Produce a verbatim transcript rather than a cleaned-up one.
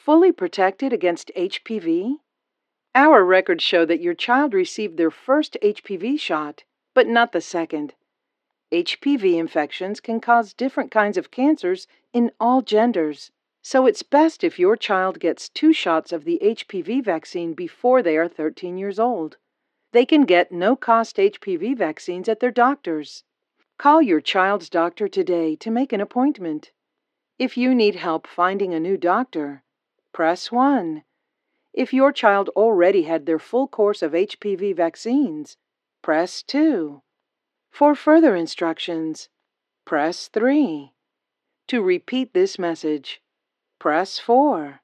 fully protected against H P V? Our records show that your child received their first H P V shot, but not the second. H P V infections can cause different kinds of cancers in all genders, so it's best if your child gets two shots of the H P V vaccine before they are thirteen years old. They can get no-cost H P V vaccines at their doctors. Call your child's doctor today to make an appointment. If you need help finding a new doctor, press one. If your child already had their full course of H P V vaccines, press two. For further instructions, press three. To repeat this message, press four.